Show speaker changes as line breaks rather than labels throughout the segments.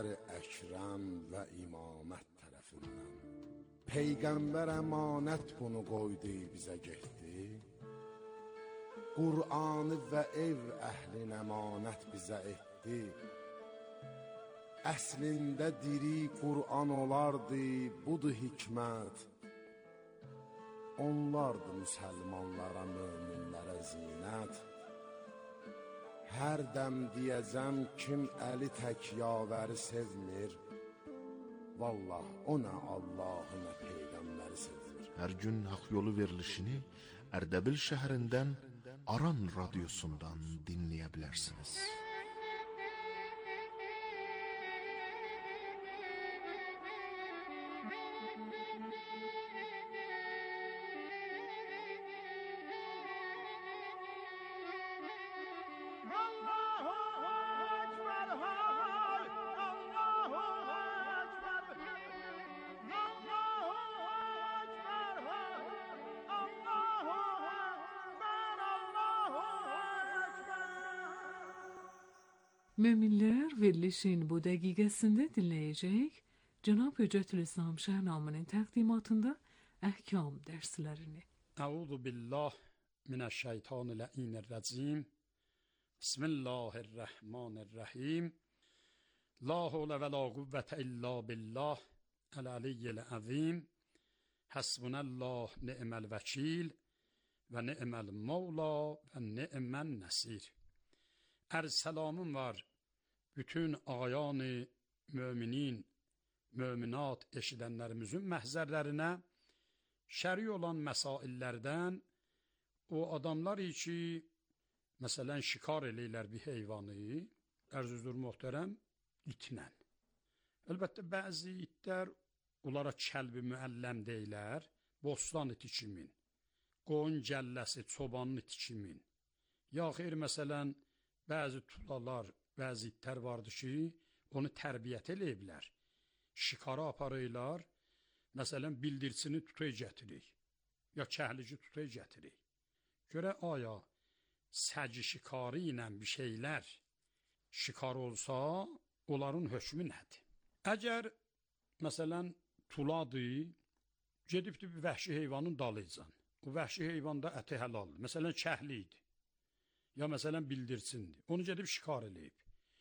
Əkrəm və imamət tərəfindən. Peyğəmbər əmanət bunu qoydu bizə getdi. Qur'anı və ev əhlin əmanət bizə etdi. Əslində diri Qur'an olardı, budur hikmət. Onlardı müsəlmanlara, möminlərə zinət. Hər dəm deyəcəm kim əli tək yavəri sevmir, vallah o nə Allahı nə Peyğəmbəri sevmir.
Hər gün haqq yolu verilişini Ərdəbil şəhərindən Aran radiosundan dinləyə bilərsiniz.
Müminler verilişin bu dakikasında dinleyecek Cenab-ı Hüccetülislam Şahnamı'nın takdimatında ahkam derslerini.
Euzu billah mineşşeytanirracim. Bismillahirrahmanirrahim. La havle ve la kuvvete illa billah el-aliyyil azim. Hasbunallah ni'mel vekil ve ni'mel mevla ve ni'mel nesir. Selamım var bütün ağayan-ı müminin, müminat eşidənlərimizin məhzərlərinə, şəri olan məsaillərdən o adamlar ki, məsələn, şikar eləyirlər bir heyvanı, ərzüzdür möhtərəm, itlə. Əlbəttə, bəzi itlər onlara kəlbi müəlləm deyilər, bostan iti kimin, qoyun gəlləsi, çobanın iti kimin. Ya xeyr, məsələn, bəzi tulalar, bəzi itlər vardır ki, onu tərbiyyət eləyiblər. Şikara aparırlar, məsələn, bildirçini tutay gətirik, ya kəhlici tutay gətirik. Görə aya, səci şikarı ilə bir şeylər şikar olsa, onların hökmü nədir? Əgər, məsələn, tuladır, gedibdir bir vəhşi heyvanın dalıcan. O vəhşi heyvanda əti həlaldır. Məsələn, kəhli idi. Ya məsələn bildirçindir. Onu gedib şikar eləyib.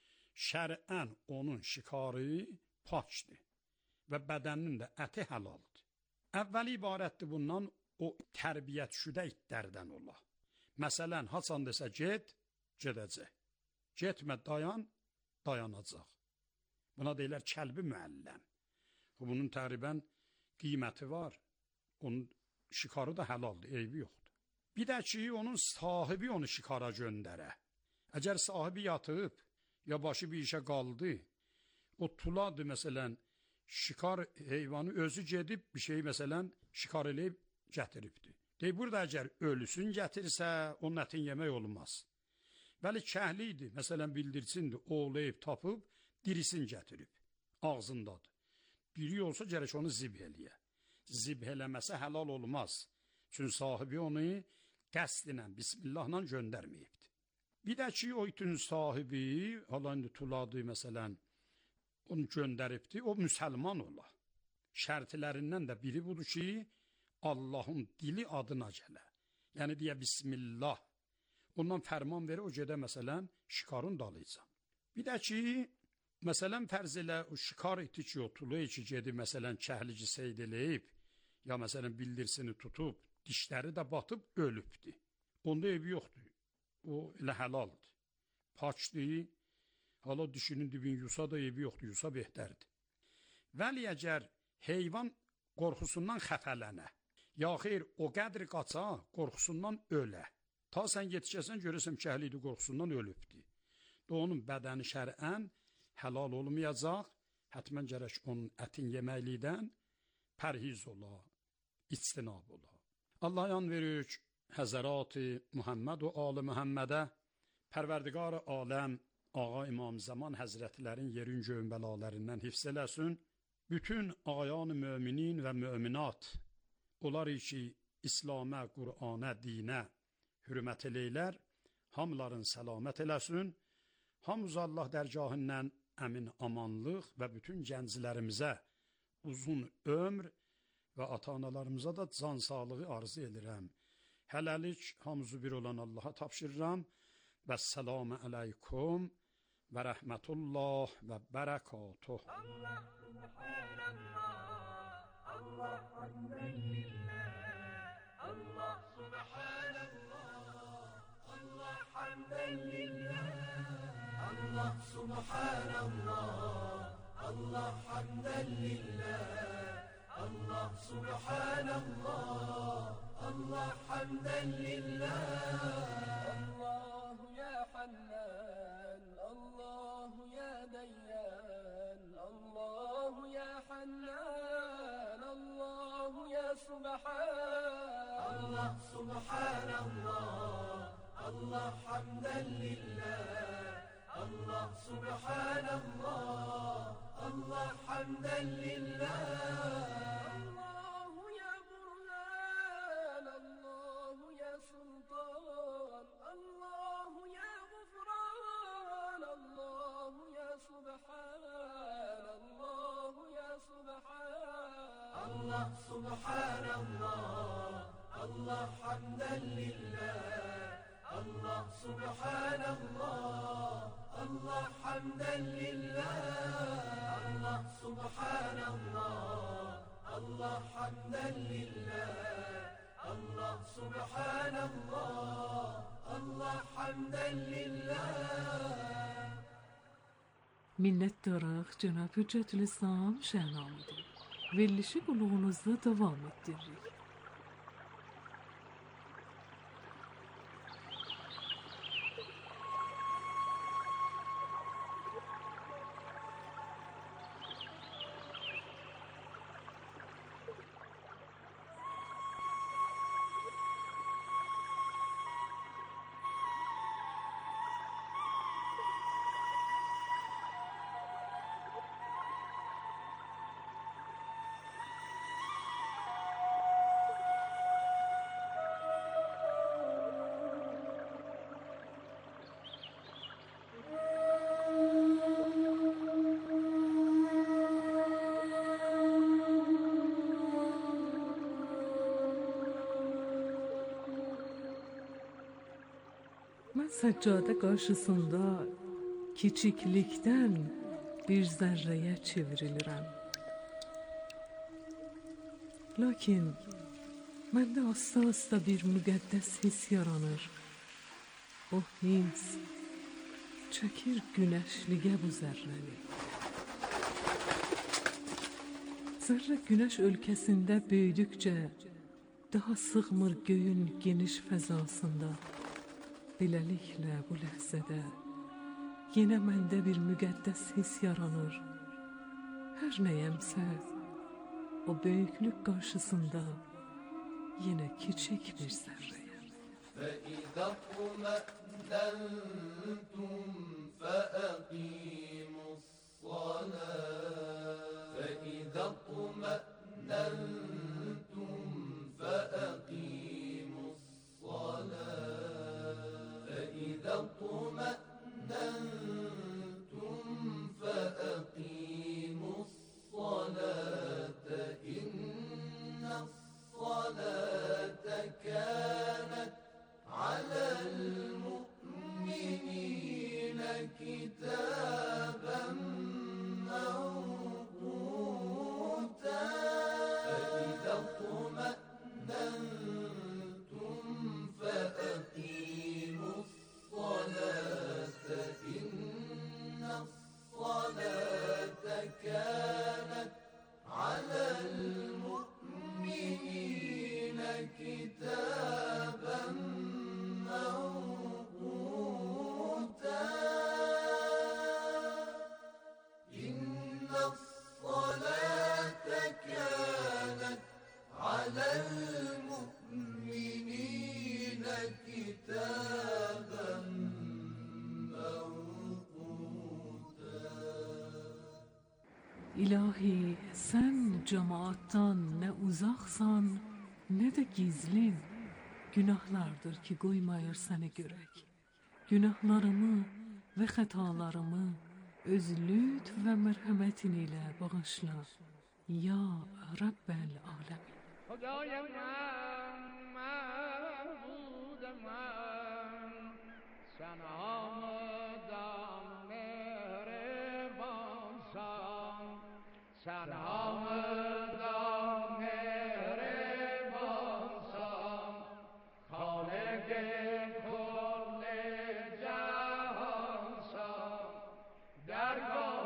Şərən onun şikarı pakdır və bədəninin də əti həlaldır. Əvvəli ibarətdir bundan o tərbiyyət şüdə itlərdən ola. Məsələn, haçan desə get, gedəcək. Getmə dayan, dayanacaq. Buna deyilər kəlbi müəlləm. Bunun təqribən qiyməti var. Onun şikarı da həlaldır, eybi yoxdur. Bir də ki, onun sahibi onu şikara göndərə. Əgər sahibi yatıb, ya başı bir işə qaldı, o tuladır, məsələn, şikar heyvanı özü gedib, bir şeyi, məsələn, şikar eləyib gətiribdir. Deyib, burada əgər ölüsün gətirsə, onun ətin yemək olmaz. Bəli, kəhlidir, məsələn, bildirçindir, oğlayıb, tapıb, dirisin gətirib, ağzındadır. Biri olsa, gərək onu zibh eləyə. Zibh eləməsə həlal olmaz. Çünki sahibi onu qəsdlə, bismillahla göndərməyibdir. Bir də ki, o itin sahibi, hala indi tuladı, məsələn, onu göndəribdir, o müsəlman ola. Şərtlərindən də biri budur ki, Allahın dili adına gələ. Yəni, deyə bismillah. Ondan fərman verir, o gedə, məsələn, şikarın dalıcan. Bir də ki, məsələn, fərz elə, o şikar iti ki, o tulu ki, gedib, məsələn, kəhlici seyd eləyib, ya məsələn, bildirsini tutub, dişləri də batıb, ölübdür. Onda evi yoxdur. O elə həlaldır. Paçdır, hala dişinin dibini yusa da evi yoxdur, yusa behtərdir. Vəli əgər heyvan qorxusundan xəfələnə, ya xeyr, o qədri qaça, qorxusundan ölə. Ta sən yetişəsən, görəsən kəhlidir, qorxusundan ölübdür. Onun bədəni şərən həlal olmayacaq, hətmən gərək onun ətin yeməklikdən pərhiz ola, içtinab ola. Allah yan veririk Həzərat-ı Muhammed və Ali Muhammedə, Pərverdigar aləm, Ağa İmam Zaman Həzrətlərin yerin göyün bəlalərindən hifz eləsin. Bütün ağayan müminin və müminat, onlar ki, İslamə, Qur'ana, dinə hürmət eləylər, hamıların səlamət eləsin. Hamız Allah dərgahından əmin amanlıq və bütün gənclərimizə uzun ömr və ata-analarımıza da can sağlığı arzu edirəm. Hələlik hamısı bir olan Allaha tapşırıram. Və səlamü əleykum və rəhmətullah və bərəkatuh.
Allah subhanallah, Allah hamdan lillah, Allah subhanallah, Allah hamdan lillah, Allah subhanallah, Allah hamdan lillah, Allah subhanallah, Allah hamdan lillah. حنان الله يا ديان الله يا حنان الله يا سبحان الله سبحان الله الله حمدا لله الله سبحان الله الله حمدا لله الله يا برهان الله يا سلطان الله يا سبحان الله يا سبحان الله سبحان الله الله حمدا لله الله سبحان الله الله حمدا لله الله سبحان الله الله حمدا لله الله سبحان الله الله حمدا لله.
Minnettarıq Cənab Hüccətülislam Şəhnamidi. Verilişi qulluğunuzda davam ettiririk. Mən səccadə qarşısında kiçiklikdən bir zərrəyə çevrilirəm. Lakin məndə asta-asta bir müqəddəs hiss yaranır. O hiss çəkir günəşliyə bu zərrəni. Zərrə günəş ölkəsində böyüdükcə daha sığmır göyün geniş fəzasında. Beləliklə bu ləhzədə yenə məndə bir müqəddəs hiss yaranır. Hər nəyəmsə o böyüklük qarşısında yenə kiçik bir zərrəyəm.
فَإِذَا اطْمَأْنَنْتُمْ فَأَقِيمُوا الصَّلَاةَ فَإِذَا اطْمَأْنَنْتُمْ فَأَقِيمُوا الصَّلَاةَ فَإِذَا اطْمَأْنَنْتُمْ فَأَقِيمُوا الصَّلَاةَ إِنَّ الصَّلَاةَ كَانَتْ على المؤمنين كتابا موقوتا فإذا اطمأننتم فأقيموا الصلاة إن الصلاة كانت على المؤمنين كتابا موقوتا إن الصلاة كانت على المؤمنين كتابا موقوتا.
İlahi, sen cemaattan ne uzaksan ne de gizlin. Günahlardır ki qoymayır səni görək. Günahlarımı və xətalarımı öz lütf və mərhəmətin ilə bağışla ya Rabbel Alemin.
خدای من معبود من سلام دام مهربان سان سلام دام مهربان سان خالق کل جهان سان درگاه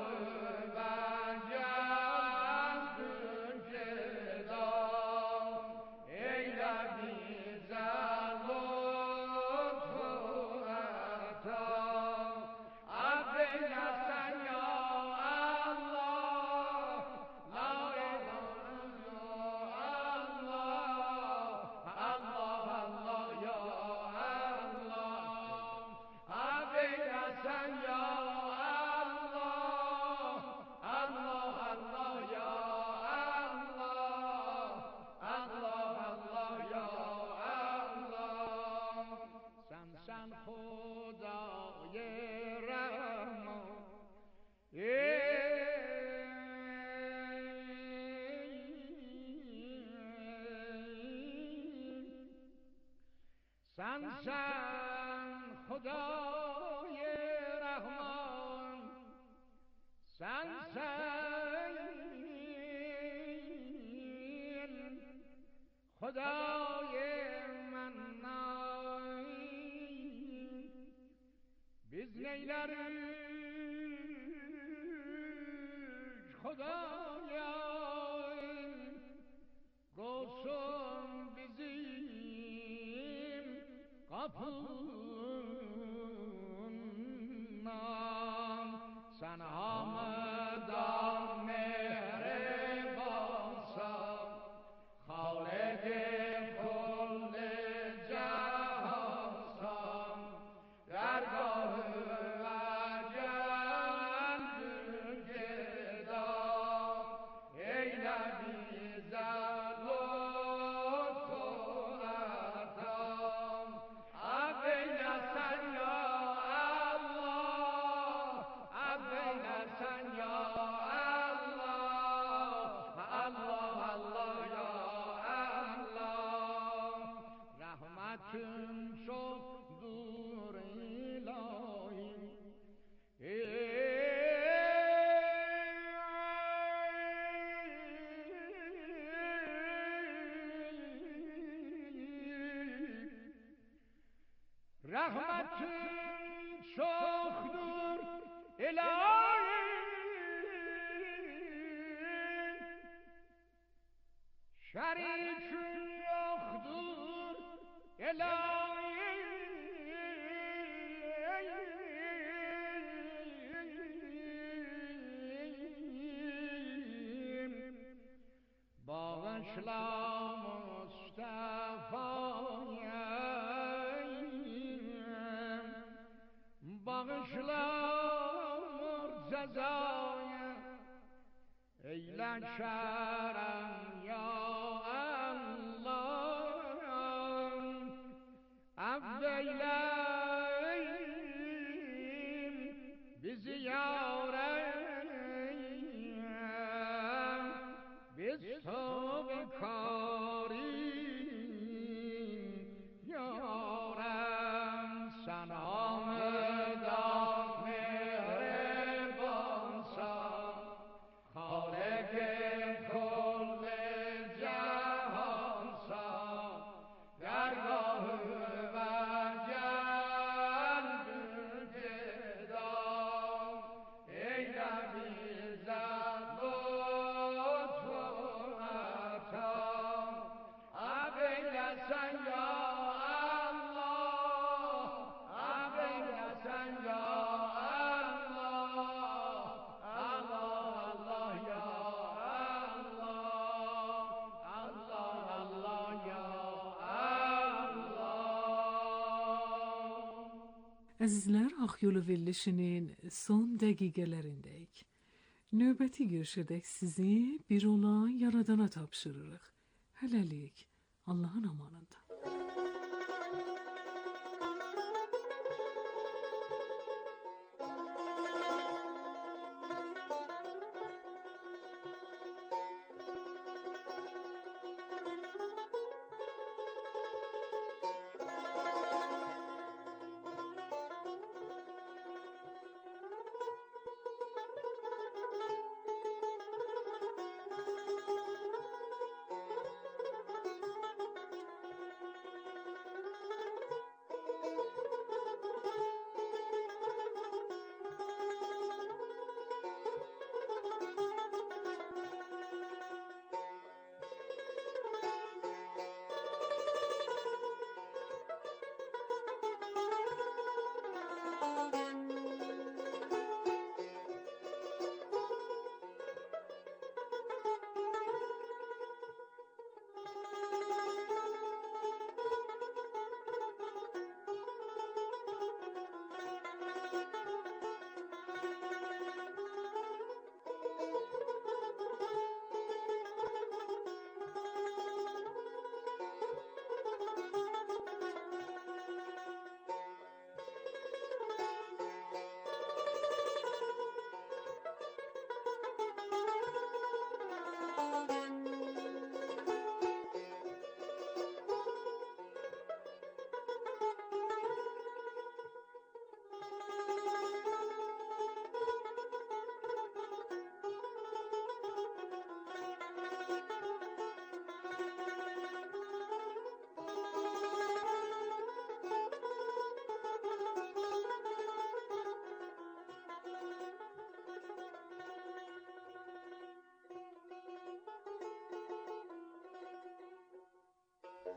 سن خدای رحمان سن خدای منان biz neyleriz Xudayım Qolsun bizim kapından Sen hamıdan mehrebansan Xalq-i kulli cahansan Dergah-ı vəcəndür gedam Eylə bizə lütfun ətam Əbeyləsən ya Allah Əbeyləsən ya Allah Allah Allah ya Allah Rəhmətin çoxdur ilahi Rəhmətin çoxdur ilahi Şərikin yoxdur ilahi Bağışla Mustafa'ya Bağışla Murteza'ya Eyle şerem ya Allah Affeyle bizi yarem Biz tövbekarıyım yarem Sen hamıdan mehrebansan Xalq-i kulli cahansan Dergah-ı vəcəndür gedam Eylə bizə lütfun ətam Əbeyləsən ya Allah Əbeyləsən ya Allah Allah Allah ya Allah Allah Allah ya Allah
Əzizlər, Akyolu verilişinin son dəqiqələrindəyik. Növbəti görüşədək sizi bir olan Yaradana tapşırırıq. Hələlik, Allahın amanında.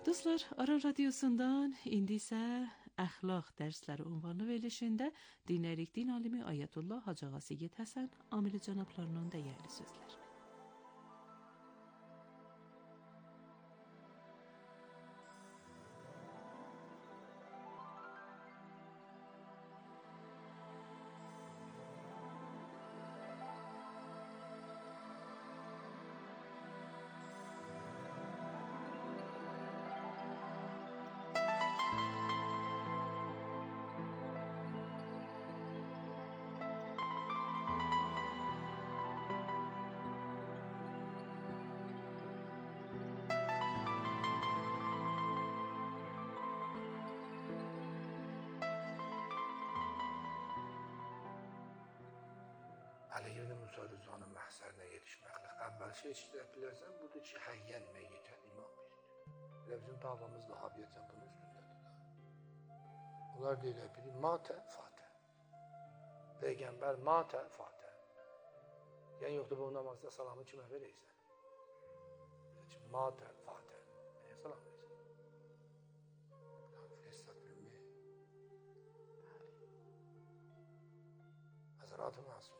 Dostlar, Aran Radyosu'ndan indi isə əxlaq dərsləri ünvanlı verilişində dinləyirik din alimi Ayətullah Hacı Ağa Seyid Həsən Amili cənablarının dəyərli sözləri.
Ali ibn Musa Rızanın məhsərinə yetişməklə əvvəl şey bilərsən, budur ki, həyyən meyyitən imam verir. Elə bizim davamız Vahabiyyətən bunun üstündədir. Onlar deyirlər, biri matə, fatə. Peyğəmbər matə, fatə. Yəni yoxdur, bu namazda salamı kimə verəysən? Matə, fatə. Nəyə salam verəysən? Fərsat bilmək. Həzrat-ı Məsum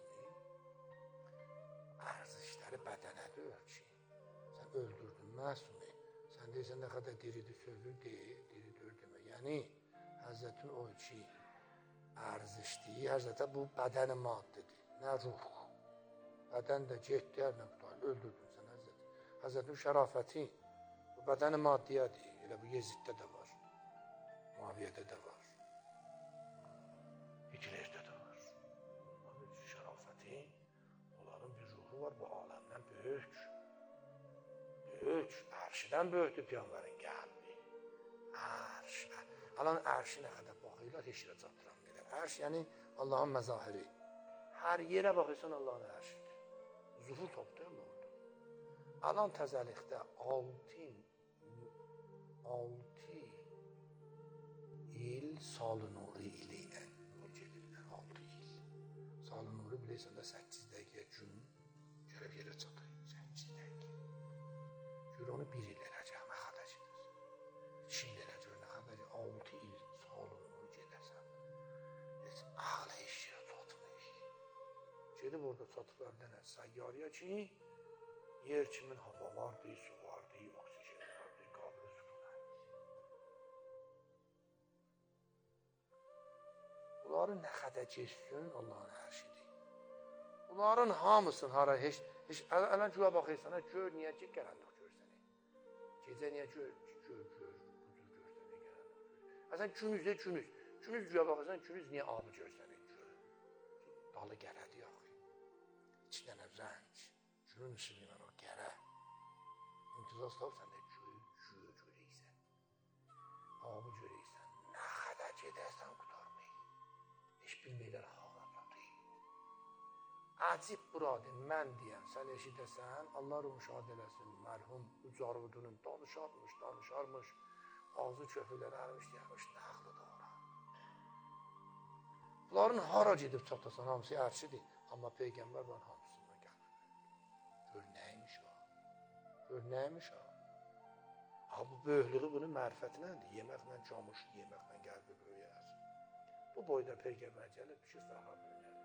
ərzişləri bədənədə ölçü. Sən öldürdün məsumi. Sən deyirsən nə qədər diridir sözü deyil, diridir demə. Yəni, Həzrətin o ki, ərzişdiyi, Həzrətə bu bədəni maddidir, nə ruh. Bədən də getdi, hər nə qudar, öldürdün sən Həzrət. Həzrətin şərafəti, bu bədəni maddiyədir. Elə bu Yeziddə də var, Muaviyyədə də var, Hitlerdə də var. Onların şərafəti, var bu aləmdən böyük. Böyük, ərşidən böyükdür Peyğəmbərin qəlbi. Ərş. Alan ərşi nə qədər baxıyla heç yerə çatdıran qədər. Ərş yəni Allahın məzahiri. Hər yerə baxırsan Allahın ərşidir. Zuhur topdur orada. Alan təzəlikdə 6 il Salı Nuri ili ilə gedirlər, 6 il. Salı Nuri bilirsən də 8 dəqiqə gün görüb yerə çatır, 8 dəqiqə. Gör onu 1 il eləcək, nə xədəcidir. 2 il eləcək, nə xədəcidir, 6 il Salı Nuri gedəsən. Heç ağlı heç yerə çatmır. Gedib orada çatıblar dənə səyyarıya ki, yer kimin hava vardı, su vardı, oksijen vardı, qablı sükunət. Bunları nə qədər geçsin Allahın ərşidir. Bunların hamısını hara heç ələn güya baxırsan, gör niyə ki qaranlıq görsənə. Gecə niyə gör, budur görsənə qaranlıq. Əsən günüzdə günüz. Günüz güya baxırsan, günüz niyə abı görsənə gör. Dalı gələdi yaxı. İki dənə rəng. Günün ışığı ilə o gələ. İntizaz tapsan da görəysən. Abı görəysən. Nə qədər gedərsən qutarmayı. Heç bilməklər hara. Acib buradır, mən deyəm, sən eşidəsən, Allah ruhu şad eləsin, mərhum Ucarvudunun danışarmış, ağzı köpüklər ərmiş, deyərmiş, nəqli doğra. Bunların hara gedib çatasan, hamısı ərşidir, amma Peyğəmbər var hamısından gəlmir. Gör nəymiş o? Gör nəymiş o? Bu böyüklüğü bunun mərifətinəndir, yeməklə camış, yeməklə qəlbi böyüyər. Bu boyda Peyğəmbər gəlib, ki, sahabə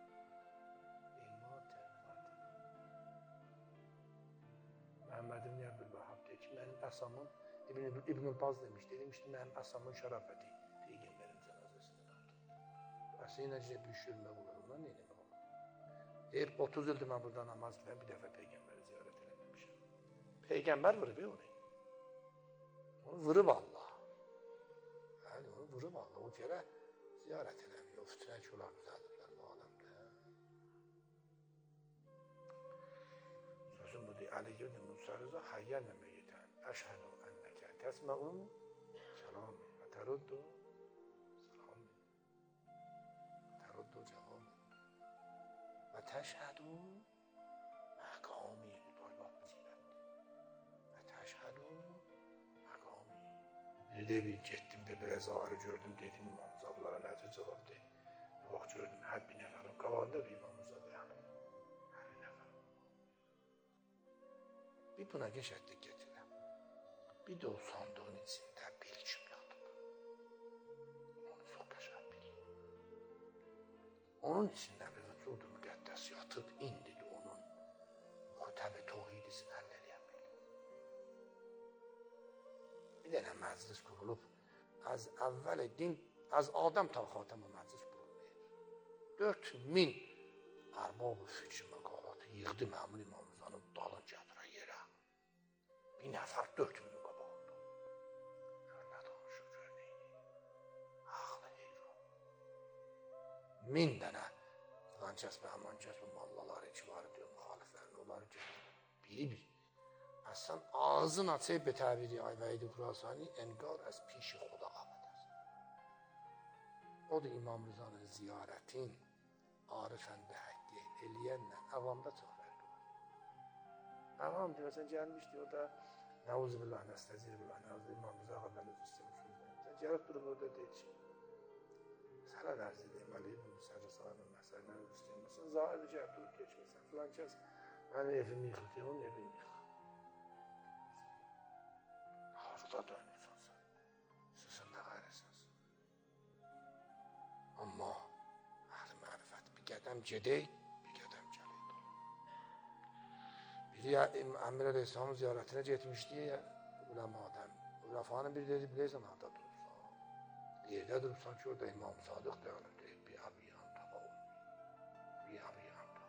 Məhəmməd ibn Əbdülvəhhab deyir ki, mənim əsamın, İbn Baz demişdi, mənim əsamın şərafəti Peyğəmbərin cənazəsindən aldı. Əsə necə büşürmə olur, ondan neyinə olur? Deyir, 30 ildir mən burada namaz biləm, bir dəfə Peyğəmbəri ziyarət eləməmişəm. Peyğəmbər vırıb onu. Onu vırıb Allah. Yəni, onu vırıb Allah. O kərə ziyarət eləmiyor. O fütünə ki, onlar düzəldiblər bu aləmdə. Sözüm budur, Ali ibn Musa Rıza hayyən məyyitən. Əşhədu ennəkə təsməun kəlami və təruddu salami. Təruddu cavami. Və təşhədu məqami. Doymaq bicilət. Və təşhədu məqami. Dedi bir getdim də biraz ağrı gördüm, dedim İmam Zablara nədir cavab deyim. Bir vaxt gördüm, hər bir nəfərin qabağında bir İmam Zablara. Hər bir nəfər. Bir buna geçərdik gətirəm. Bir də o sandığın içində Onun içində bir vücudu müqəddəs yatıb indi də onun xütəb-i tohidisini həll edən bilir. Bir dənə məclis qurulub, az əvvəl din, az Adəm ta xatəmə məclis qurulmayır. 4000 ərbab-ı fikr məqalatı yığdı məmur İmam Rızanın dalın gətirə yerə. Bir nəfər 4000 müqabalatda. Gör nə danışır, gör neyini. Ağlı heyran. 1000 dənə filan kəs və həman kəs və mallaları ki var diyor, müxaliflərini, onları gətir. Biri. Əsən ağzın açıb be təbiri Ayvəyd-i Xurasani engar az پیش خدا آمده است. O da İmam Rıza'nın ziyaretin Arifəndə həqqi eləyənlə avamda çox fərqi var. Avam diyor, sen gelmişdi o da Nauzubillah, nestezirbillah, İmam Rıza kadar üstümüzden. Sen gelip durup orada deyil ki, sana dərz edeyim, Ali'nin müsərrə sahanın məsələləri üstüyüm. Sen zahirde gelip durup geçmişsen filan kəs, benim evimi yıkıldı, onun evini yıkıldı. Harada dönüyorsun sen. Sizin ne gayrısınız. Amma əhl-i mərifət bir qədəm gedək, bir qədəm gələk dolu. Biri Əmir Əleyhisselamın ziyarətinə getmişdi ulamadan. Ulafanın biri dedi, biləysən harada durursan. Yerdə durursan ki, orada İmam Sadıq deyilib deyib, bir abiyan taba olmuyor. Bir abiyan taba.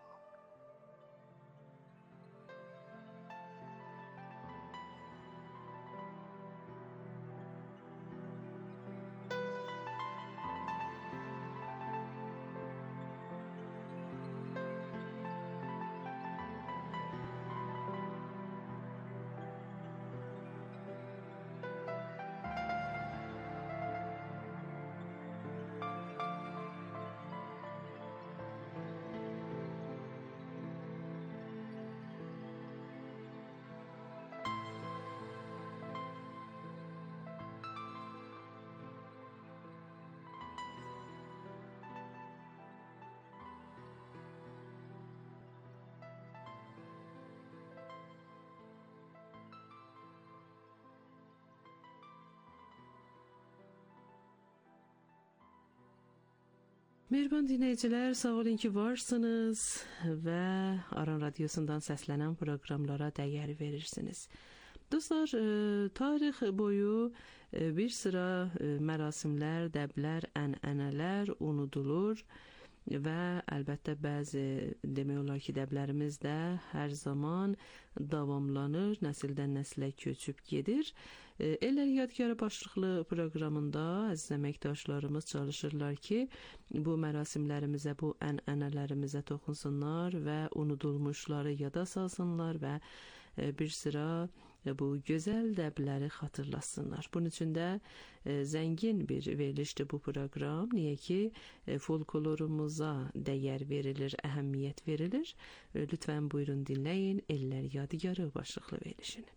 Mehriban dinləyicilər, sağ olun ki varsınız və Aran Radyosundan səslənən proqramlara dəyər verirsiniz. Dostlar, tarix boyu bir sıra mərasimlər, dəblər, ənənələr unudulur və əlbəttə bəzi demək olar ki, dəblərimiz də hər zaman davamlanır, nəsildən nəslə köçüb gedir. Eller Yadgarı başlıqlı proqramında əziz əməkdaşlarımız çalışırlar ki, bu mərasimlərimizə, bu ənənələrimizə toxunsunlar və unudulmuşları yada salsınlar və bir sıra bu gözəl dəbləri xatırlasınlar. Bunun üçün də zəngin bir verilişdir bu proqram. Niyə ki, folklorumuza dəyər verilir, əhəmiyyət verilir. Lütfən buyurun dinləyin Eller Yadigarı başlıqlı verilişini.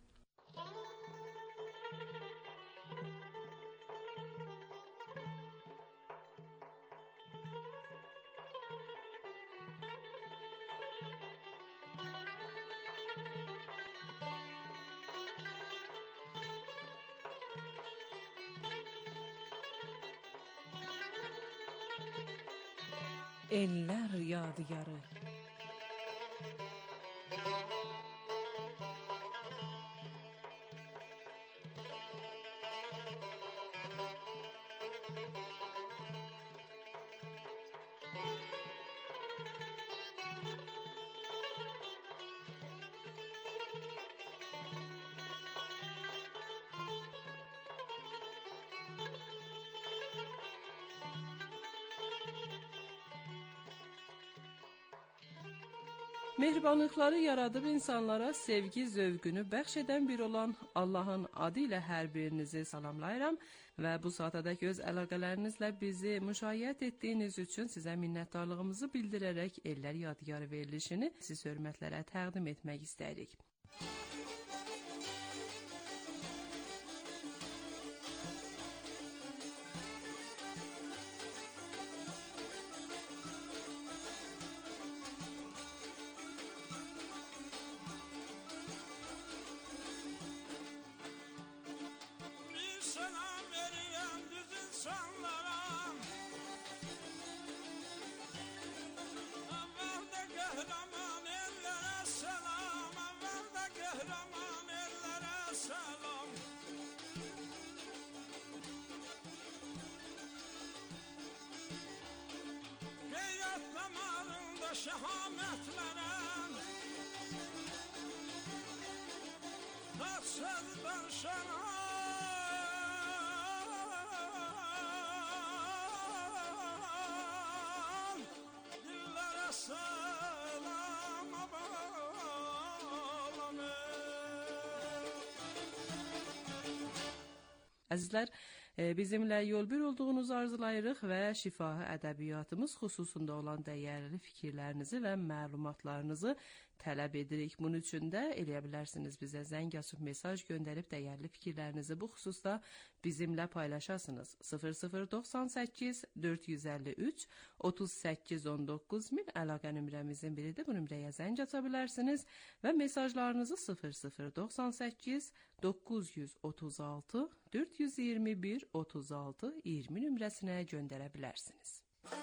Eller Yadigarı. Mehribanlıqları yaradıb insanlara sevgi zövqünü bəxş edən bir olan Allahın adı ilə hər birinizi salamlayıram və bu saatədək öz əlaqələrinizlə bizi müşayiət etdiyiniz üçün sizə minnətdarlığımızı bildirərək Eller Yadigarı verilişini siz hörmətlərə təqdim etmək istəyirik.
şehametlerem Nasıl ben şehamet Dillere selam bağlanır
Əzizlər, bizimlə yol bir olduğunuzu arzulayırıq və şifahi ədəbiyyatımız xüsusunda olan dəyərli fikirlərinizi və məlumatlarınızı tələb edirik. Bunun üçün də eləyə bilərsiniz bizə zəng açıb mesaj göndərib dəyərli fikirlərinizi bu xüsusda bizimlə paylaşasınız. 0098 453 3819 min əlaqə nömrəmizin biridir. Bu nömrəyə zəng aça bilərsiniz və mesajlarınızı 0098 936 421 36 20 nömrəsinə göndərə bilərsiniz.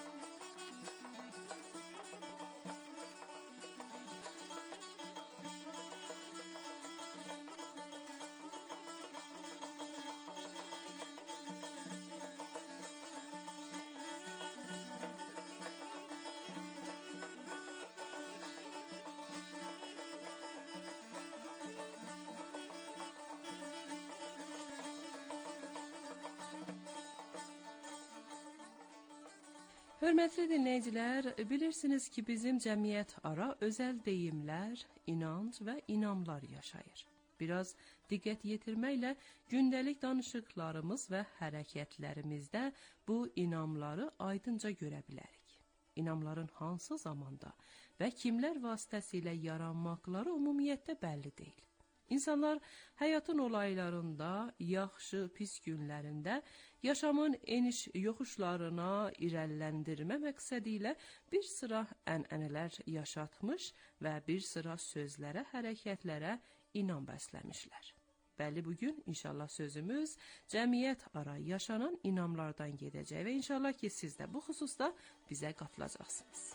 Hörmətli dinləyicilər, bilirsiniz ki, bizim cəmiyyət ara özəl deyimlər, inanc və inamlar yaşayır. Biraz diqqət yetirməklə gündəlik danışıqlarımız və hərəkətlərimizdə bu inamları aydınca görə bilərik. İnamların hansı zamanda və kimlər vasitəsilə yaranmaqları ümumiyyətlə bəlli deyil. İnsanlar həyatın olaylarında, yaxşı, pis günlərində, yaşamın eniş-yoxuşlarına irəliləndirmə məqsədi ilə bir sıra ənənələr yaşatmış və bir sıra sözlərə, hərəkətlərə inam bəsləmişlər. Bəli, bugün inşallah sözümüz cəmiyyət ara yaşanan inamlardan gedəcək və inşallah ki, siz də bu xüsusda bizə qatılacaqsınız.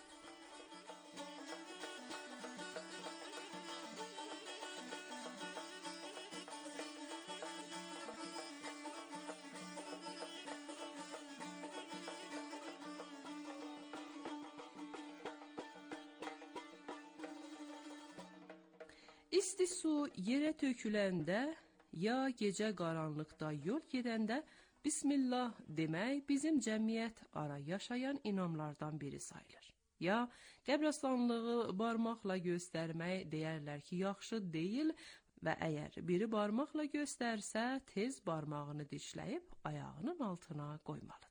İsti su yerə töküləndə, ya gecə qaranlıqda yol gedəndə Bismillah demək bizim cəmiyyət ara yaşayan inamlardan biri sayılır. Ya qəbirstanlığı barmaqla göstərmək deyərlər ki, yaxşı deyil və əgər biri barmaqla göstərsə, tez barmağını dişləyib ayağının altına qoymalıdır.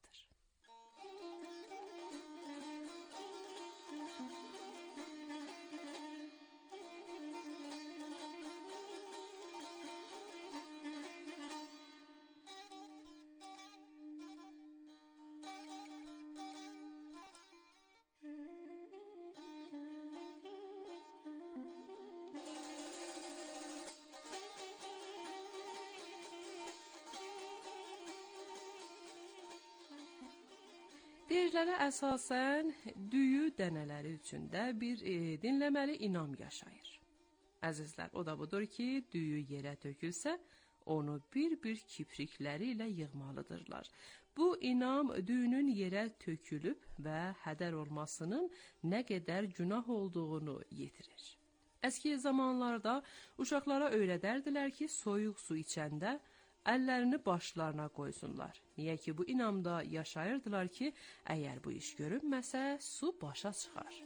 Deyirlərə əsasən düyü dənələri üçündə bir dinləməli inam yaşayır. Əzizlər, o da budur ki, düyü yerə tökülsə, onu bir-bir kiprikləri ilə yığmalıdırlar. Bu inam düyünün yerə tökülüb və hədər olmasının nə qədər günah olduğunu yetirir. Əski zamanlarda uşaqlara öyrədərdilər ki, soyuq su içəndə əllərini başlarına qoysunlar. Niyə ki, bu inamda yaşayırdılar ki, əgər bu iş görünməsə, su başa çıxar.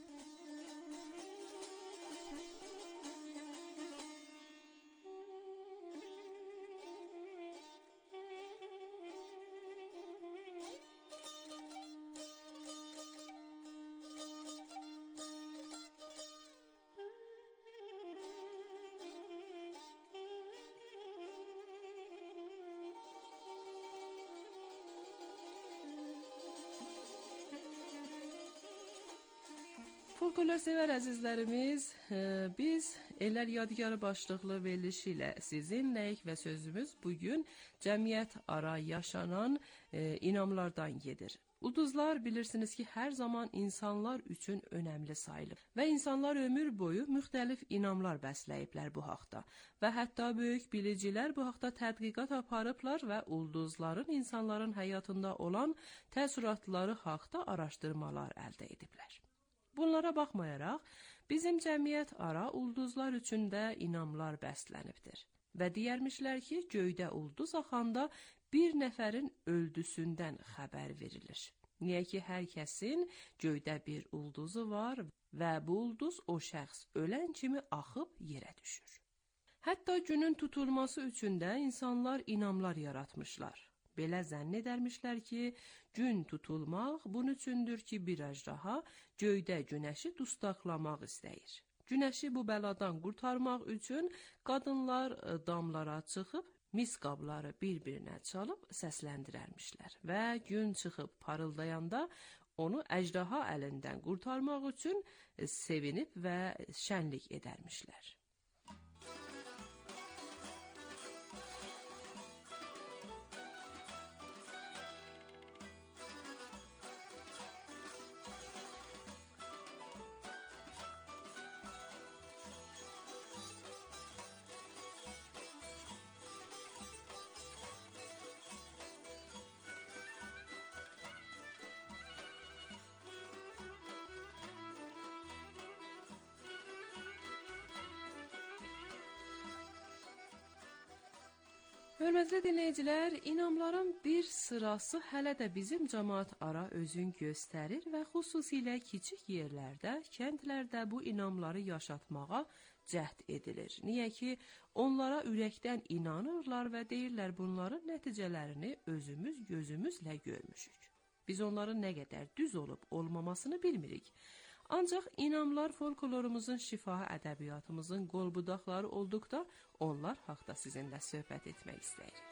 Folklor sevər əzizlərimiz, biz Ellər Yadigarı başlıqlı verilişi ilə sizinləyik və sözümüz bugün cəmiyyət ara yaşanan inamlardan gedir. Ulduzlar bilirsiniz ki, hər zaman insanlar üçün önəmli sayılır və insanlar ömür boyu müxtəlif inamlar bəsləyiblər bu haqda və hətta böyük bilicilər bu haqda tədqiqat aparıblar və ulduzların insanların həyatında olan təəssüratları haqda araşdırmalar əldə ediblər. Bunlara baxmayaraq, bizim cəmiyyət ara ulduzlar üçün də inamlar bəslənibdir. Və deyərmişlər ki, göydə ulduz axanda bir nəfərin öldüsündən xəbər verilir. Niyə ki, hər kəsin göydə bir ulduzu var və bu ulduz o şəxs ölən kimi axıb yerə düşür. Hətta günün tutulması üçün də insanlar inamlar yaratmışlar. Belə zənn edərmişlər ki, gün tutulmaq bunun üçündür ki, bir əjdaha göydə günəşi dustaqlamaq istəyir. Günəşi bu bəladan qurtarmaq üçün qadınlar damlara çıxıb, mis qabları bir-birinə çalıb səsləndirərmişlər və gün çıxıb parıldayanda onu əjdaha əlindən qurtarmaq üçün sevinib və şənlik edərmişlər. Hörmətli dinləyicilər, inamların bir sırası hələ də bizim cəmaət ara özün göstərir və xüsusilə kiçik yerlərdə, kəndlərdə bu inamları yaşatmağa cəhd edilir. Niyə ki, onlara ürəkdən inanırlar və deyirlər bunların nəticələrini özümüz gözümüzlə görmüşük. Biz onların nə qədər düz olub olmamasını bilmirik. Ancaq inamlar folklorumuzun şifahi ədəbiyyatımızın qolbudaqları olduqda onlar haqda sizinlə söhbət etmək istəyirik.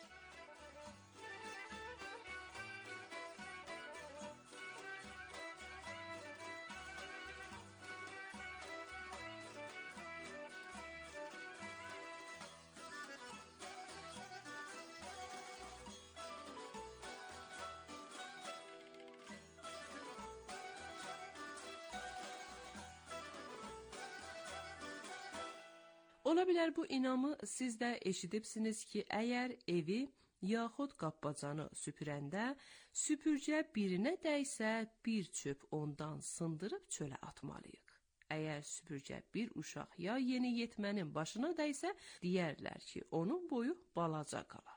Ola bilər bu inamı siz də eşidibsiniz ki, əgər evi yaxud qapbacanı süpürəndə süpürcə birinə dəysə, bir çöp ondan sındırıb çölə atmalıyıq. Əgər süpürcə bir uşaq ya yeni yetmənin başına dəysə, deyərlər ki, onun boyu balaca qalar.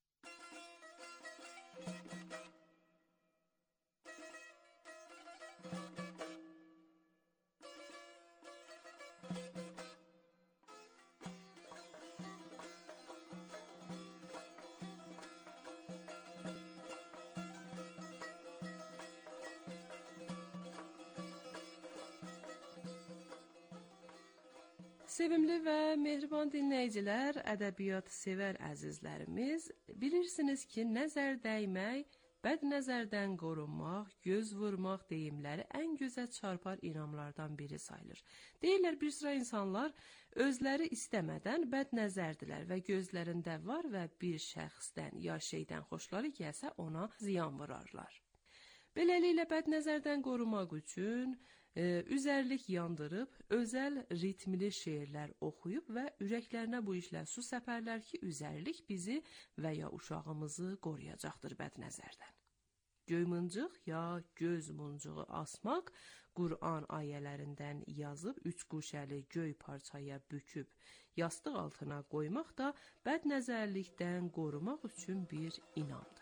Sevimli və mehriban dinləyicilər, ədəbiyyat sevər əzizlərimiz, bilirsiniz ki, nəzər dəymək, bəd nəzərdən qorunmaq, göz vurmaq deyimləri ən gözə çarpar inamlardan biri sayılır. Deyirlər, bir sıra insanlar özləri istəmədən bəd nəzərdilər və gözlərində var və bir şəxsdən ya şeydən xoşları gəlsə ona ziyan vurarlar. Beləliklə, bəd nəzərdən qorunmaq üçün üzərlik yandırıb, özəl ritmli şeirlər oxuyub və ürəklərinə bu işlə su səpərlər ki, üzərlik bizi və ya uşağımızı qoruyacaqdır bəd nəzərdən. Göy mıncıq ya göz muncuğu asmaq, Qur'an ayələrindən yazıb, üç quşəli göy parçaya büküb, yastıq altına qoymaq da bəd nəzərlikdən qorumaq üçün bir inamdır.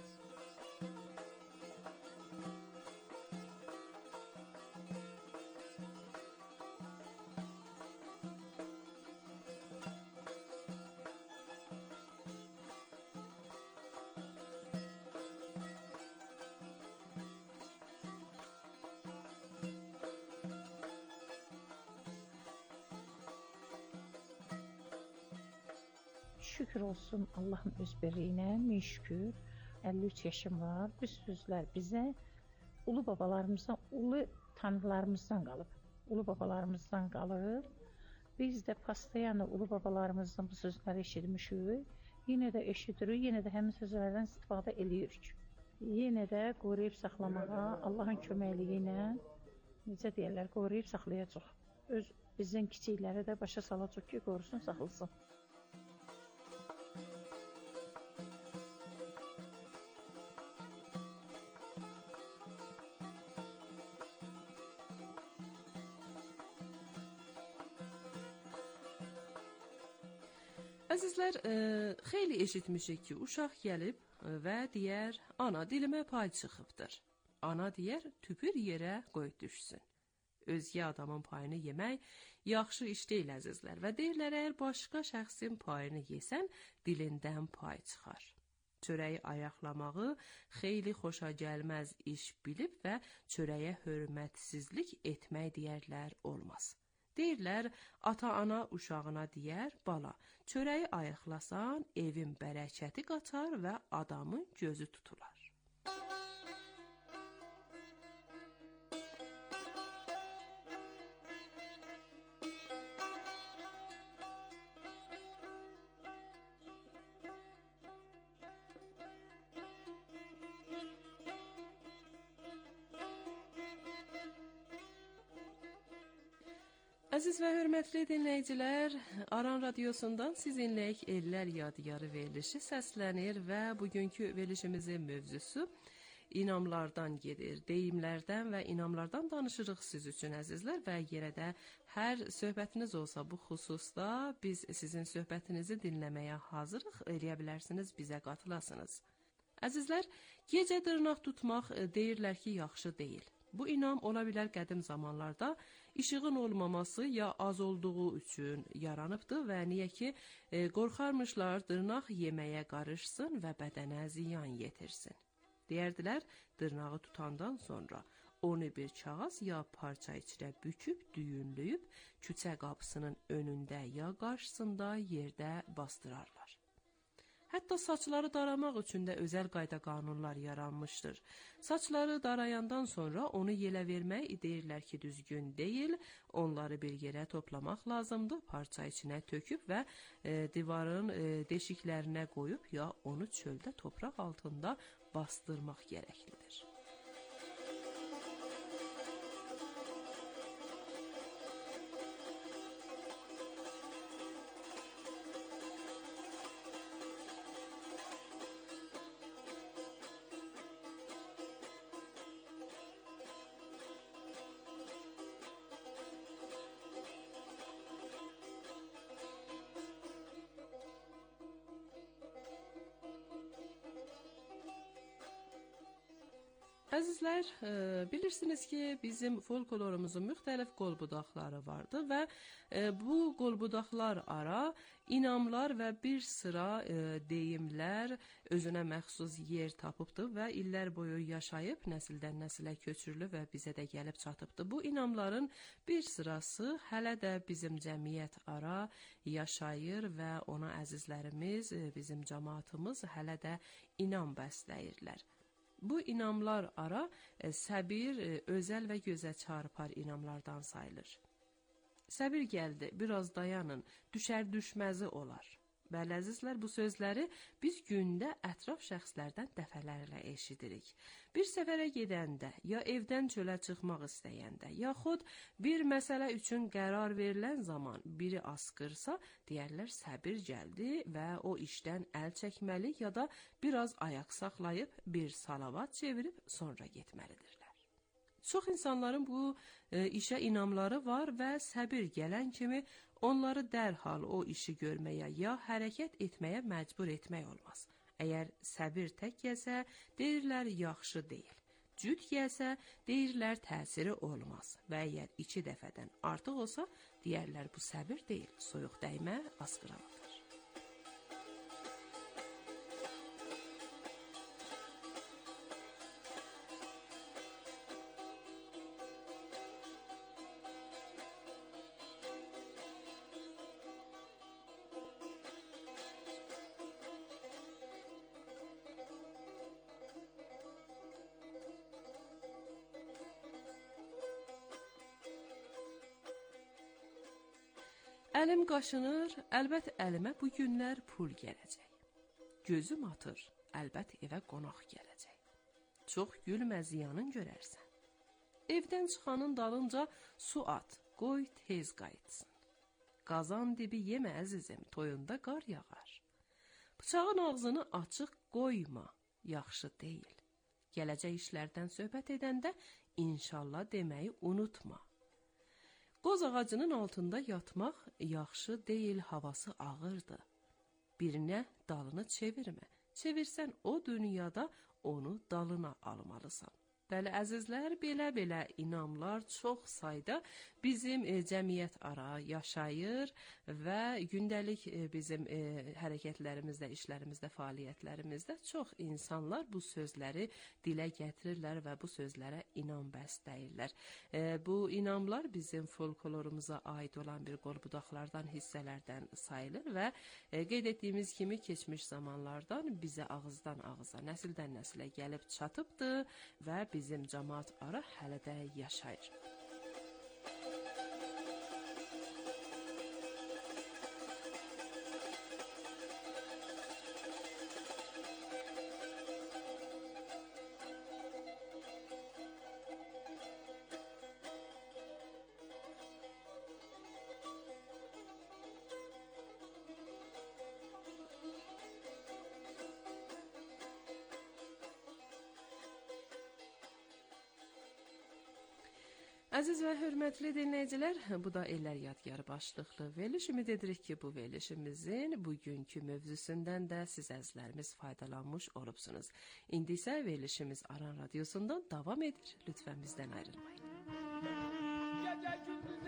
Şükür olsun Allahın öz birliyinə, min şükür. 53 yaşım var. Bu sözlər bizə ulu babalarımızdan, ulu tanrılarımızdan qalıb. Ulu babalarımızdan qalıb. Biz də pastayanı ulu babalarımızdan bu sözləri eşitmişik. Yenə də eşidirik, yenə də həmin sözlərdən istifadə edirik. Yenə də qoruyub saxlamağa Allahın köməkliyi ilə, necə deyirlər, qoruyub saxlayacaq. Öz bizdən kiçikləri də başa salacaq ki, qorusun, saxlasın.
Əzizlər, xeyli eşitmişik ki, uşaq gəlib və deyər, ana dilimə pay çıxıbdır. Ana deyər, tüpür yerə qoy düşsün. Özgə adamın payını yemək yaxşı iş deyil əzizlər və deyirlər, əgər başqa şəxsin payını yesən, dilindən pay çıxar. Çörəyi ayaqlamağı xeyli xoşa gəlməz iş bilib və çörəyə hörmətsizlik etmək deyərlər olmaz. Deyirlər, ata-ana uşağına deyər, bala, çörəyi ayıqlasan, evin bərəkəti qaçar və adamın gözü tutular. Əziz və hörmətli dinləyicilər, Aran Radiosundan sizinləyik Ellər Yadigarı verilişi səslənir və bugünkü verilişimizin mövzusu inamlardan gedir. Deyimlərdən və inamlardan danışırıq siz üçün əzizlər və yerə də hər söhbətiniz olsa bu xüsusda biz sizin söhbətinizi dinləməyə hazırıq, eləyə bilərsiniz, bizə qatılasınız. Əzizlər, gecə dırnaq tutmaq deyirlər ki, yaxşı deyil. Bu inam ola bilər qədim zamanlarda işığın olmaması ya az olduğu üçün yaranıbdır və niyə ki, qorxarmışlar dırnaq yeməyə qarışsın və bədənə ziyan yetirsin. Deyərdilər, dırnağı tutandan sonra onu bir kağız ya parça içinə büküb, düyünləyib, küçə qapısının önündə ya qarşısında yerdə bastırarlar. Hətta saçları daramaq üçün də özəl qayda qanunlar yaranmışdır. Saçları darayandan sonra onu yelə vermək deyirlər ki, düzgün deyil. Onları bir yerə toplamaq lazımdır, parça içinə töküb və divarın deşiklərinə qoyub ya onu çöldə topraq altında bastırmaq gərəklidir. Əzizlər, bilirsiniz ki, bizim folklorumuzun müxtəlif qol-budaqları vardı və bu qol-budaqlar ara inamlar və bir sıra deyimlər özünə məxsus yer tapıbdı və illər boyu yaşayıb, nəsildən nəsilə köçürülüb və bizə də gəlib çatıbdı. Bu inamların bir sırası hələ də bizim cəmiyyət ara yaşayır və ona əzizlərimiz, bizim cəmaatımız hələ də inam bəsləyirlər. Bu inamlar ara səbir, özəl və gözə çarpar inamlardan sayılır. Səbir gəldi, biraz dayanın, düşər düşməzi olar. Bəli, əzizlər, bu sözləri biz gündə ətraf şəxslərdən dəfələrlə eşidirik. Bir səfərə gedəndə, ya evdən çölə çıxmaq istəyəndə, yaxud bir məsələ üçün qərar verilən zaman biri asqırsa, deyərlər səbir gəldi və o işdən əl çəkməli ya da biraz ayaq saxlayıb bir salavat çevirib sonra getməlidirlər. Çox insanların bu işə inamları var və səbir gələn kimi onları dərhal o işi görməyə ya hərəkət etməyə məcbur etmək olmaz. Əgər səbir tək gəlsə, deyirlər yaxşı deyil. Cüt gəlsə, deyirlər təsiri olmaz. Və əgər 2 dəfədən artıq olsa, deyərlər bu səbir deyil, soyuq dəymə, asqıramadır. Əlim qaşınır, əlbət əlimə bu günlər pul gələcək. Gözüm atır, əlbət evə qonaq gələcək. Çox gülmə ziyanın görərsən. Evdən çıxanın dalınca su at, qoy tez qayıtsın. Qazan dibi yemə əzizim, toyunda qar yağar. Bıçağın ağzını açıq qoyma, yaxşı deyil. Gələcək işlərdən söhbət edəndə inşallah deməyi unutma. Qoz ağacının altında yatmaq yaxşı deyil, havası ağırdır. birinə dalını çevirmə. Çevirsən o dünyada onu dalına almalısan. Bəli, əzizlər, belə inamlar çox sayda bizim cəmiyyət ara yaşayır və gündəlik bizim hərəkətlərimizdə, işlərimizdə, fəaliyyətlərimizdə çox insanlar bu sözləri dilə gətirirlər və bu sözlərə inam bəsləyirlər. Bu inamlar bizim folklorumuza aid olan bir qol-budaqlardan, hissələrdən sayılır və qeyd etdiyimiz kimi keçmiş zamanlardan bizə ağızdan ağıza, nəsildən nəsilə gəlib çatıbdır və bizim cəmaət ara hələ də yaşayır. Əziz və hörmətli dinləyicilər, bu da Ellər Yadgarı başlıqlı veriliş. Ümid edirik ki, bu verilişimizin bugünkü mövzusundan da siz əzizlərimiz faydalanmış olubsunuz. İndi isə verilişimiz Aran Radiosundan davam edir. Lütfən bizdən ayrılmayın.
Gece gündüz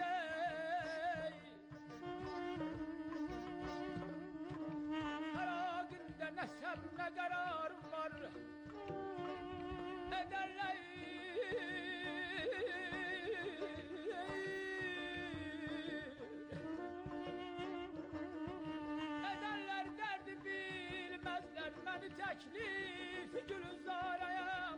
her günde ne sabr ne kararım var. Ederler derdi bilmezler beni teklif Gülzar'a.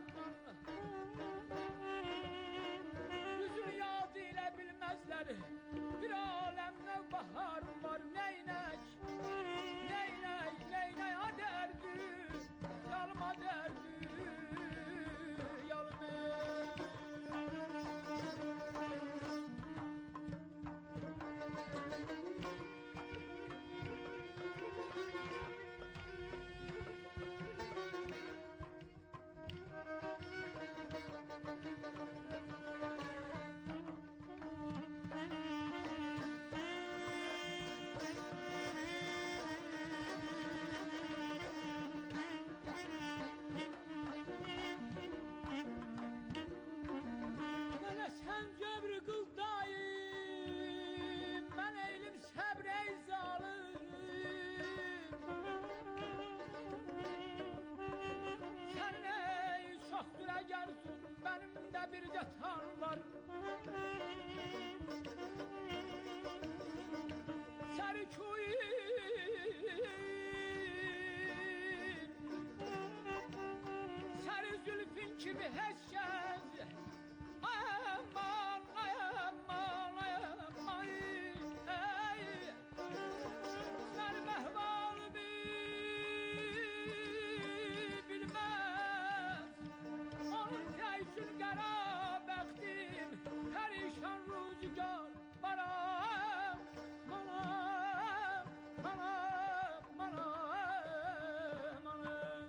Yüzünü yad ile bilmezler bir alemde baharım var. Neynek, neynek, neynek ha derdi, yalma derdi, yalma. Benim de bir yatağım var. Serkuyin Seri zülfün kimi heşkez. Aman, aman, aman, ey. Sen mehval bilmez. Onun teyzün qara bəxtim, perişan rüzgar baram, manam, manam, manam, manam.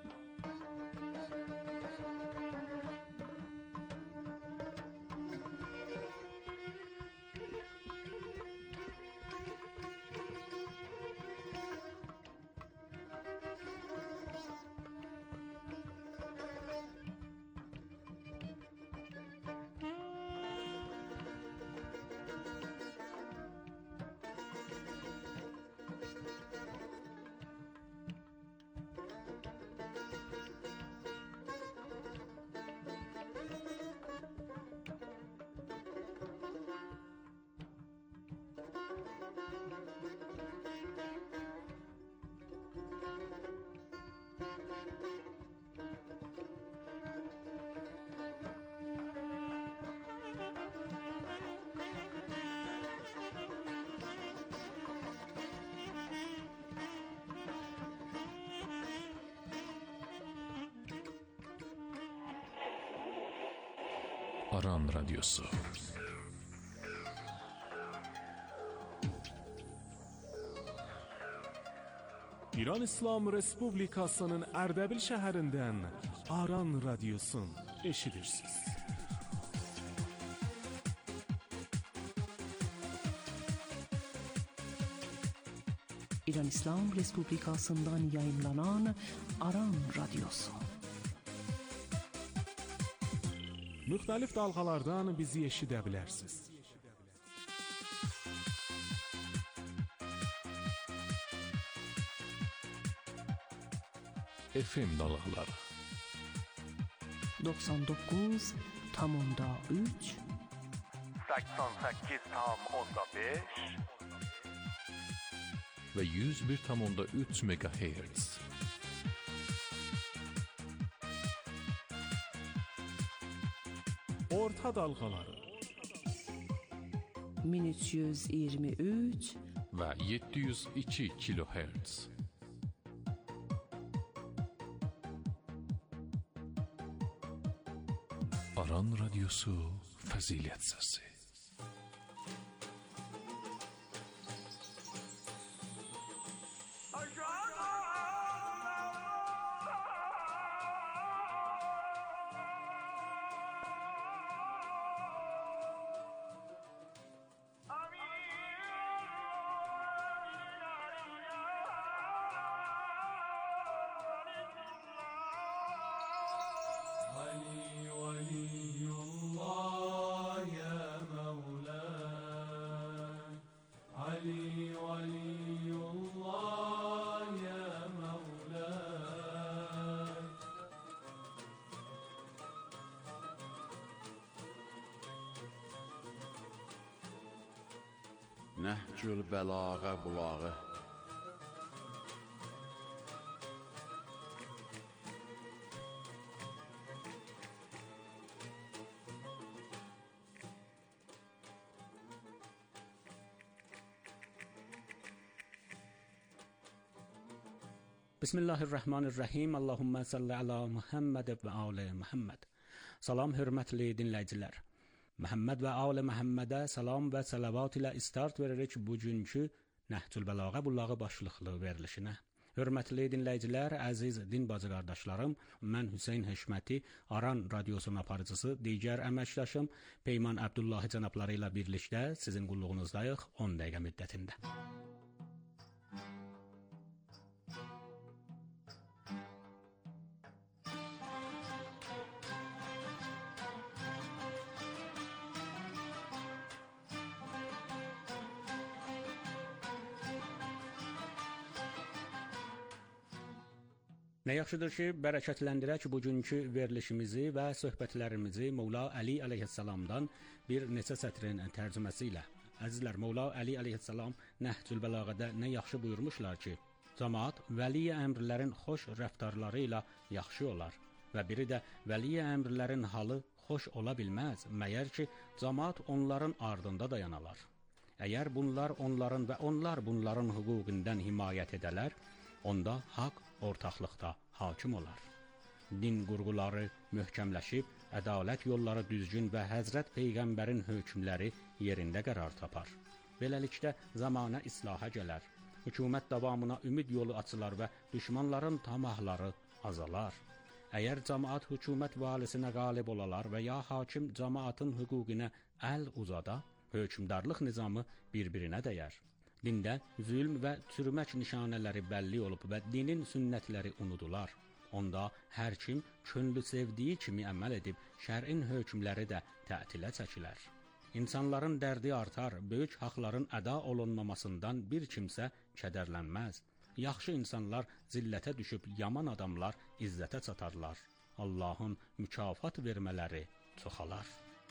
Aran Radyosu.
İran İslam Respublikasının Ərdəbil şəhərindən Aran Radyosun eşidirsiniz.
İran İslam Respublikasından yayınlanan Aran Radyosu.
Müxtəlif dalğalardan bizi eşidə bilərsiniz.
FM dalğaları
99,3
88,5 ve 101,3 MHz.
Orta dalğaları
1323
ve 702 kHz. Aran Radyosu Fazilet Sesi.
Nəhcül bəlağa bulağı.
Bismillahirrahmanirrahim. Allahumma salli ala Muhammed və alə Muhammed. Salam hörmətli dinləyicilər. Məhəmməd və alə Məhəmmədə salam və salavat ilə istart veririk bugünkü Nəhcül Bəlağa bulağı başlıqlı verilişinə. Hörmətli dinləyicilər, əziz din bacı qardaşlarım, mən Hüseyn Həşməti, Aran Radyosunun aparıcısı, digər əməkdaşım Peyman Əbdullahi cənabları ilə birlikdə sizin qulluğunuzdayıq 10 dəqiqə müddətində. Nə yaxşıdır ki, bərəkətləndirək bugünkü verilişimizi və söhbətlərimizi Mövla Əli əleyhissalamdan bir neçə sətrin tərcüməsi ilə. Əzizlər, Mövla Əli əleyhissalam Nəhcül Bəlağədə nə yaxşı buyurmuşlar ki, cəmaət vəli əmrlərin xoş rəftarları ilə yaxşı olar və biri də vəli əmrlərin halı xoş ola bilməz, məyər ki, cəmaət onların ardında dayanalar. Əgər bunlar onların və onlar bunların hüququndan himayət edələr, onda haqq ortaqlıqda hakim olar. Din qurğuları möhkəmləşib, ədalət yolları düzgün və Həzrət Peyğəmbərin hökmləri yerində qərar tapar. Beləlikdə zamanə islaha gələr, hökumət davamına ümid yolu açılar və düşmanların tamahları azalar. Əgər cəmaət hökumət valisinə qalib olalar və ya hakim cəmaətin hüququna əl uzada, hökmdarlıq nizamı bir-birinə dəyər. Dində zülm və çürümək nişanələri bəlli olub və dinin sünnətləri unudular. Onda hər kim könlü sevdiyi kimi əməl edib, şərin hökmləri də tətilə çəkilər. İnsanların dərdi artar, böyük haqların əda olunmamasından bir kimsə kədərlənməz. Yaxşı insanlar zillətə düşüb, yaman adamlar izzətə çatarlar. Allahın mükafat vermələri çoxalar.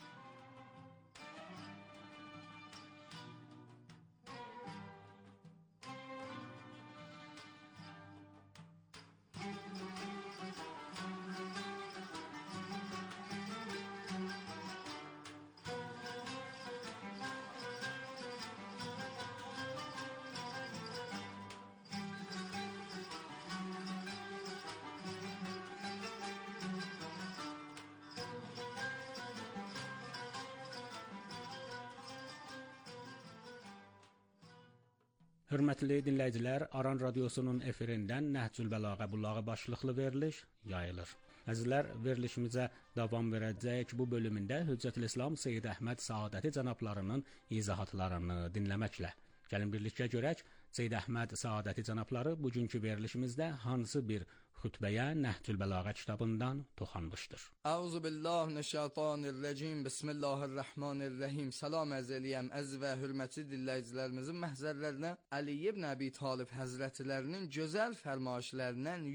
Hörmətli dinləyicilər, Aran Radyosunun efirindən Nəhcül Bəlağa bulağı başlıqlı veriliş yayılır. Əzizlər, verilişimizə davam verəcək bu bölümündə Hüccətülislam Seyyid Əhməd Saadəti cənablarının izahatlarını dinləməklə. Gəlin birlikdə görək, Seyyid Əhməd Səadəti cənabları bugünkü verilişimizdə hansı bir xütbəyə Nəhcül Bəlağə kitabından toxanmışdır?
Əuzu billahi mineşşeytanirracim. Bismillahirrahmanirrahim. Salam ərz eləyəm əziz və hörmətli dinləyicilərimizin məhzərlərinə Əli ibn Əbi Talib həzrətlərinin gözəl fərmayişlərindən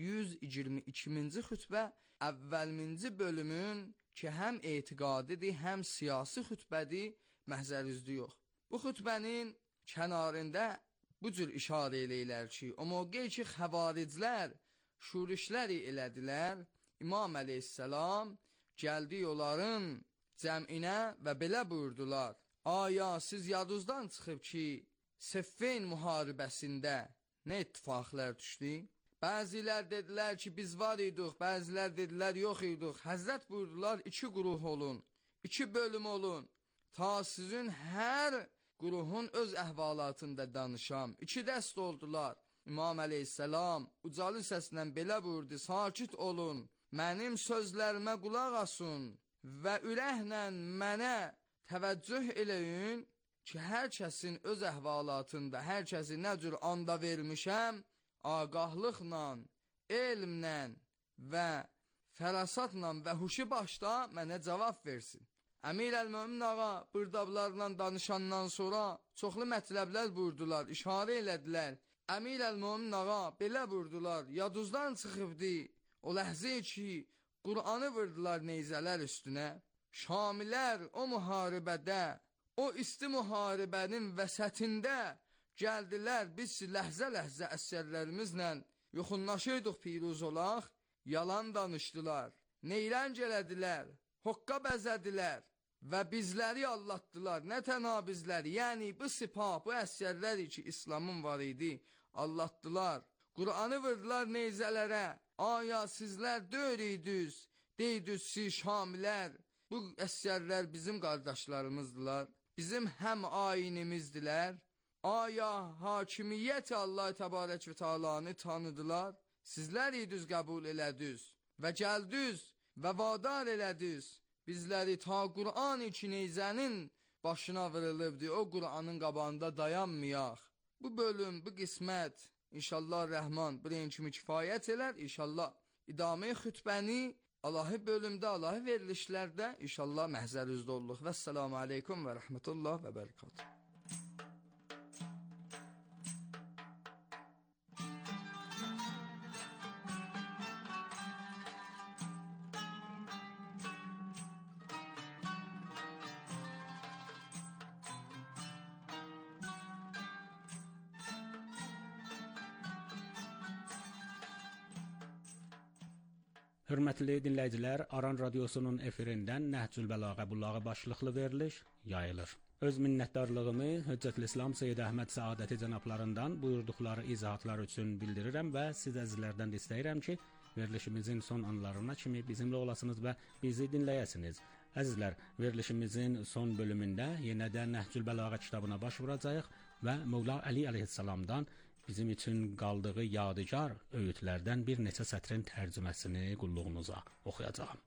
122-ci xütbə əvvəlminci bölümün ki həm etiqadidir, həm siyasi xütbədir, məhzərinizdə yox. Bu xütbənin kənarında bu cür işarə eləyirlər ki, o mövqe ki xəvariclər şurişləri elədilər, İmam əleyhissalam gəldi onların cəminə və belə buyurdular: Aya siz yadınızdan çıxıb ki, Siffin müharibəsində nə ittifaqlar düşdü? Bəzilər dedilər ki, biz var idik, bəzilər dedilər yox idik. Həzrət buyurdular, 2 quruh olun, 2 bölüm olun, ta sizin hər quruhun öz əhvalatında danışam. 2 dəst oldular. İmam əleyhissalam ucalı səslə belə buyurdu: sakit olun, mənim sözlərimə qulaq asın və ürəklə mənə təvəccüh eləyin ki, hər kəsin öz əhvalatında, hər kəsi nə cür anda vermişəm, ağahlıqla, elmlə və fərasatla və huşu başda mənə cavab versin. Əmir əl-Mömin ağa bırdablarla danışandan sonra çoxlu mətləblər buyurdular, işarə elədilər. Əmir əl-Mömin ağa belə buyurdular: yadınızdan çıxıbdı o ləhzə ki, Qur'anı vurdular neyzələr üstünə. Şamilər o müharibədə, o isti müharibənin vəsətində gəldilər, biz ləhzə-ləhzə əsərlərimizlə yoxunlaşırdıq piruz olaq, yalan danışdılar, neylənc elədilər, hoqqa bəzədilər və bizləri allatdılar. Nə təna bizləri, yəni bu sipah, bu əsərləri ki, İslamın var idi, allatdılar. Qur'anı vurdular neyzələrə. Aya sizlər döyürdünüz, deydiniz siz Şamilər, bu əsərlər bizim qardaşlarımızdılar, bizim həm ayinimizdilər. Aya hakimiyyət Allah təbarək və Teala'nı tanıdılar. Sizlər idiniz qəbul elədiniz və gəldiniz və vadar elədiniz. Bizləri ta Qur'an-ı neyzənin başına vurulubdu, o Qur'anın qabağında dayanmayaq. Bu bölüm, bu qismət İnşallah Rəhman buraya kimi kifayət elər. İnşallah idamə xütbəni Allahı bölümdə, Allahı verilişlərdə inşallah məhzərinizdə olduq. Vəssalamu aleykum və rəhmətullah və bərəkatuhu.
Hörmətli dinləyicilər, Aran Radiosunun efirindən Nəhcül Bəlağə Bulağı başlıqlı veriliş yayılır. Öz minnətdarlığımı Hüccətül İslam Seyyid Əhməd Səadəti cənablarından buyurduqları izahatlar üçün bildirirəm və siz əzizlərdən də istəyirəm ki, verilişimizin son anlarına kimi bizimlə olasınız və bizi dinləyəsiniz. Əzizlər, verilişimizin son bölümündə yenə də Nəhcül Bəlağə kitabına baş vuracağıq və Mövla Əli əleyhissalamdan bizim üçün qaldığı yadigar öğütlərdən bir neçə sətrin tərcüməsini qulluğunuza oxuyacağam.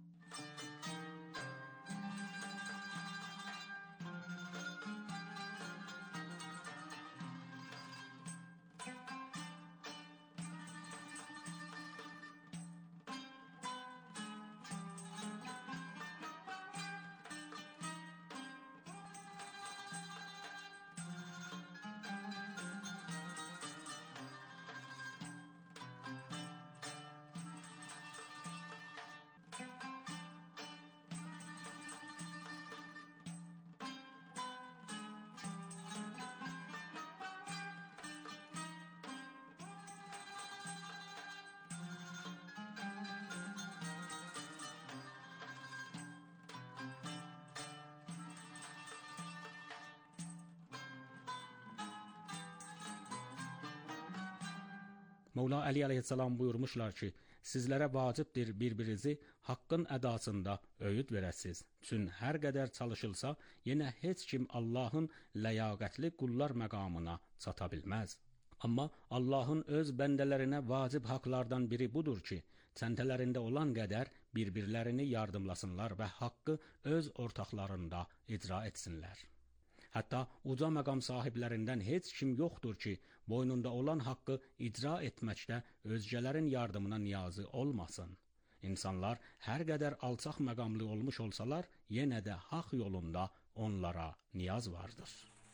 Mevla Ali aleyhisselam buyurmuşlar ki, sizlərə vacibdir bir-birinizi haqqın ədasında öğüt verəsiz. Çün hər qədər çalışılsa, yenə heç kim Allahın ləyaqətli qullar məqamına çata bilməz. Amma Allahın öz bəndələrinə vacib haqlardan biri budur ki, çəntələrində olan qədər bir-birlərini yardımlasınlar və haqqı öz ortaqlarında icra etsinlər. Hətta uca məqam sahiblərindən heç kim yoxdur ki, boynunda olan haqqı icra etməkdə özgələrin yardımına niyazı olmasın. İnsanlar hər qədər alçaq məqamlı olmuş olsalar, yenə də haqq yolunda onlara niyaz vardır.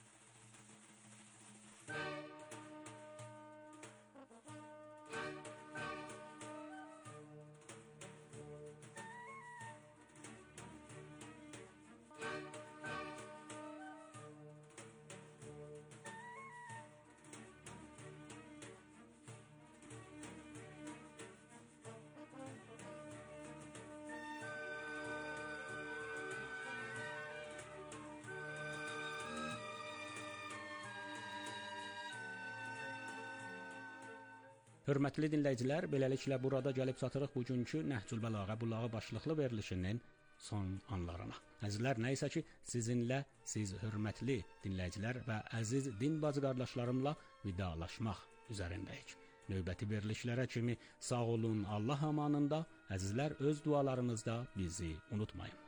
Hörmətli dinləyicilər, beləliklə burada gəlib çatırıq bugünkü Nəhcül Bəlağə Bulağı başlıqlı verilişinin son anlarına. Əzizlər, nə isə ki, sizinlə, siz hörmətli dinləyicilər və əziz din bacı qardaşlarımla vidalaşmaq üzərindəyik. Növbəti verilişlərə kimi sağ olun, Allah amanında, əzizlər öz dualarınızda bizi unutmayın.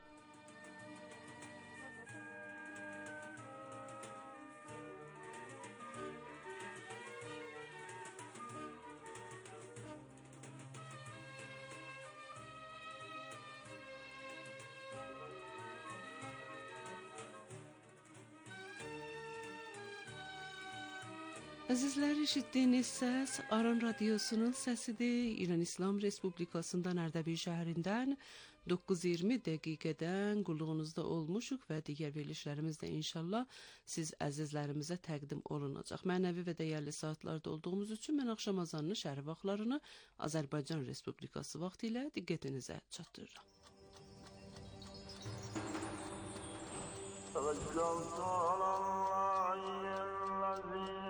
Əzizlər, eşitdiyiniz səs Aran Radiosunun səsidir. İran İslam Respublikasından Ərdəbil şəhərindən 9:20 dəqiqədən qulluğunuzda olmuşuq və digər verilişlərimizdə inşallah siz əzizlərimizə təqdim olunacaq. Mənəvi və dəyərli saatlarda olduğumuz üçün mən axşam azanını şəhər vaxtlarını Azərbaycan Respublikası vaxtı ilə diqqətinizə çatdırıram.
توكلت على الله الذي